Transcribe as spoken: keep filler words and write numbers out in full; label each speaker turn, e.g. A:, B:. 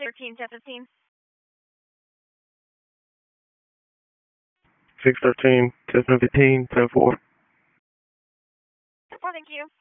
A: thirteen, ten fifteen.
B: six thirteen, ten fifteen, ten four.
A: Oh, thank you.